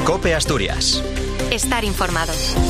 COPE Asturias. Estar informado.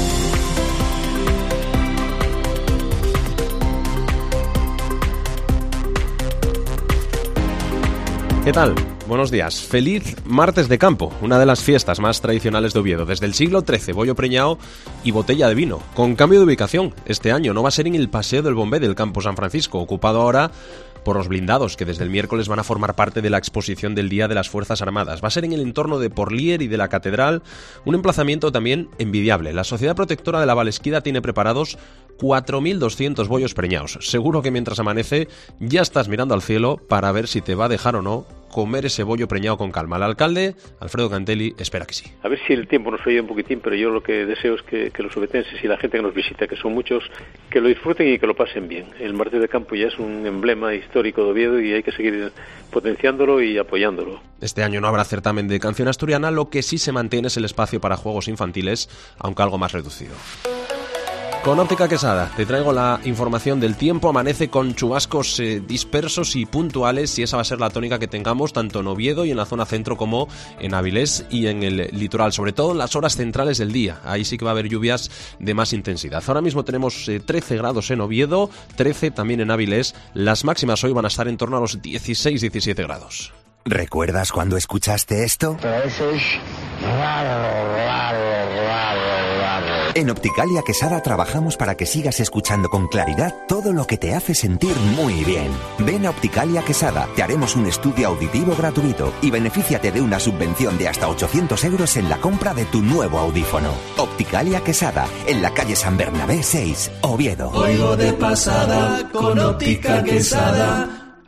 ¿Qué tal? Buenos días. Feliz martes de campo, una de las fiestas más tradicionales de Oviedo. Desde el siglo XIII, bollo preñado y botella de vino. Con cambio de ubicación, este año no va a ser en el Paseo del Bombé del Campo San Francisco, ocupado ahora por los blindados, que desde el miércoles van a formar parte de la exposición del Día de las Fuerzas Armadas. Va a ser en el entorno de Porlier y de la Catedral, un emplazamiento también envidiable. La Sociedad Protectora de la Valesquida tiene preparados 4.200 bollos preñados. Seguro que mientras amanece ya estás mirando al cielo para ver si te va a dejar o no comer ese bollo preñado con calma. El alcalde, Alfredo Cantelli, espera que sí. A ver si el tiempo nos ayuda un poquitín, pero yo lo que deseo es que los obetenses y la gente que nos visita, que son muchos, que lo disfruten y que lo pasen bien. El martes de campo ya es un emblema histórico de Oviedo y hay que seguir potenciándolo y apoyándolo. Este año no habrá certamen de canción asturiana, lo que sí se mantiene es el espacio para juegos infantiles, aunque algo más reducido. Con Óptica Quesada te traigo la información del tiempo. Amanece con chubascos dispersos y puntuales, y esa va a ser la tónica que tengamos tanto en Oviedo y en la zona centro como en Avilés y en el litoral, sobre todo en las horas centrales del día. Ahí sí que va a haber lluvias de más intensidad. Ahora mismo tenemos 13 grados en Oviedo, 13 también en Avilés. Las máximas hoy van a estar en torno a los 16-17 grados. ¿Recuerdas cuando escuchaste esto? Pero eso es raro. En Opticalia Quesada trabajamos para que sigas escuchando con claridad todo lo que te hace sentir muy bien. Ven a Opticalia Quesada, te haremos un estudio auditivo gratuito y benefíciate de una subvención de hasta 800 euros en la compra de tu nuevo audífono. Opticalia Quesada, en la calle San Bernabé 6, Oviedo. Oigo de pasada con Óptica Quesada.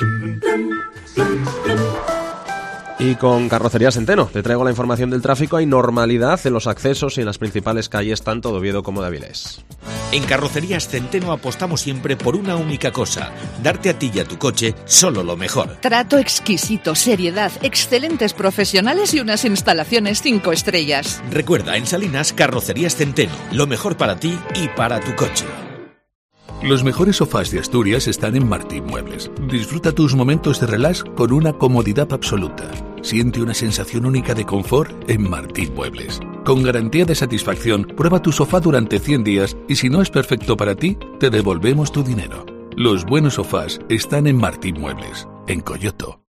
Y con Carrocería Centeno te traigo la información del tráfico. Hay normalidad en los accesos y en las principales calles tanto de Oviedo como de Avilés. En Carrocerías Centeno apostamos siempre por una única cosa: darte a ti y a tu coche solo lo mejor. Trato exquisito, seriedad, excelentes profesionales y unas instalaciones 5 estrellas. Recuerda, en Salinas, Carrocerías Centeno, lo mejor para ti y para tu coche. Los mejores sofás de Asturias están en Martín Muebles. Disfruta tus momentos de relax con una comodidad absoluta. Siente una sensación única de confort en Martín Muebles. Con garantía de satisfacción, prueba tu sofá durante 100 días y si no es perfecto para ti, te devolvemos tu dinero. Los buenos sofás están en Martín Muebles, en Coyoto.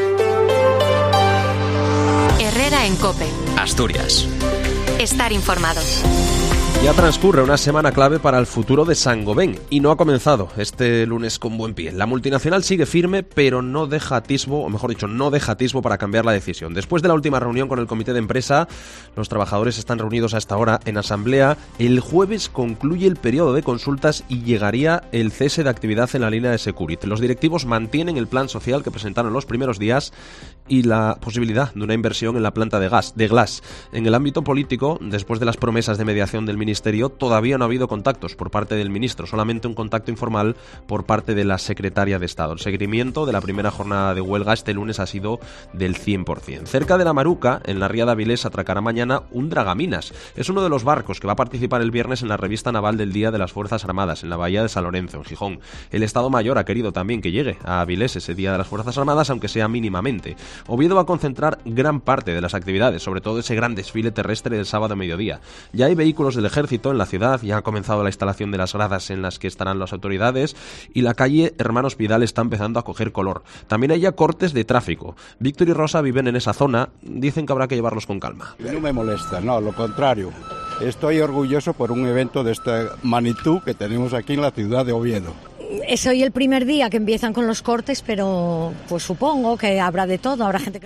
Herrera en COPE. Asturias. Estar informado. Ya transcurre una semana clave para el futuro de Saint-Gobain y no ha comenzado este lunes con buen pie. La multinacional sigue firme, pero no deja atisbo para cambiar la decisión. Después de la última reunión con el comité de empresa, los trabajadores están reunidos a esta hora en asamblea. El jueves concluye el periodo de consultas y llegaría el cese de actividad en la línea de Securit. Los directivos mantienen el plan social que presentaron los primeros días y la posibilidad de una inversión en la planta de Glass. En el ámbito político, después de las promesas de mediación del Ministerio, todavía no ha habido contactos por parte del ministro, solamente un contacto informal por parte de la secretaria de Estado. El seguimiento de la primera jornada de huelga este lunes ha sido del 100%. Cerca de la Maruca, en la ría de Avilés, atracará mañana un dragaminas. Es uno de los barcos que va a participar el viernes en la revista naval del Día de las Fuerzas Armadas, en la bahía de San Lorenzo, en Gijón. El Estado Mayor ha querido también que llegue a Avilés ese Día de las Fuerzas Armadas, aunque sea mínimamente. Oviedo va a concentrar gran parte de las actividades, sobre todo ese gran desfile terrestre del sábado a mediodía. Ya hay vehículos del Ejército en la ciudad, ya ha comenzado la instalación de las gradas en las que estarán las autoridades y la calle Hermanos Pidal está empezando a coger color. También hay ya cortes de tráfico. Víctor y Rosa viven en esa zona, dicen que habrá que llevarlos con calma. No me molesta, no, lo contrario. Estoy orgulloso por un evento de esta magnitud que tenemos aquí en la ciudad de Oviedo. Es hoy el primer día que empiezan con los cortes, pero pues supongo que habrá de todo, habrá gente que...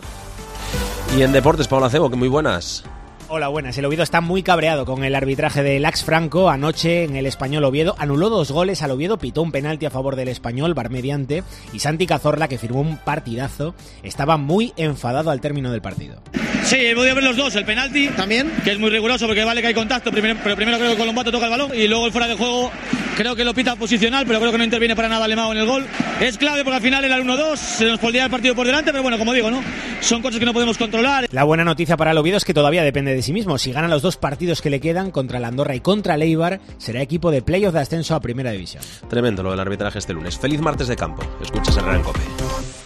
Y en deportes, Paula Cebo, que muy buenas. Hola, buenas. El Oviedo está muy cabreado con el arbitraje de Lax Franco. Anoche en el Español Oviedo anuló 2 goles al Oviedo, pitó un penalti a favor del Español, VAR mediante, y Santi Cazorla, que firmó un partidazo, estaba muy enfadado al término del partido. Sí, he podido ver los dos, el penalti también, que es muy riguroso porque vale que hay contacto, pero primero creo que Colombato toca el balón y luego el fuera de juego creo que lo pita posicional, pero creo que no interviene para nada Alemão en el gol. Es clave porque al final era el 1-2, se nos podría el partido por delante, pero bueno, como digo, ¿no? Son cosas que no podemos controlar. La buena noticia para el Oviedo es que todavía depende de sí mismo. Si gana los 2 partidos que le quedan contra el Andorra y contra el Eibar, será equipo de playoff de ascenso a Primera División. Tremendo lo del arbitraje este lunes. Feliz martes de campo. Escuchas Herrera en COPE.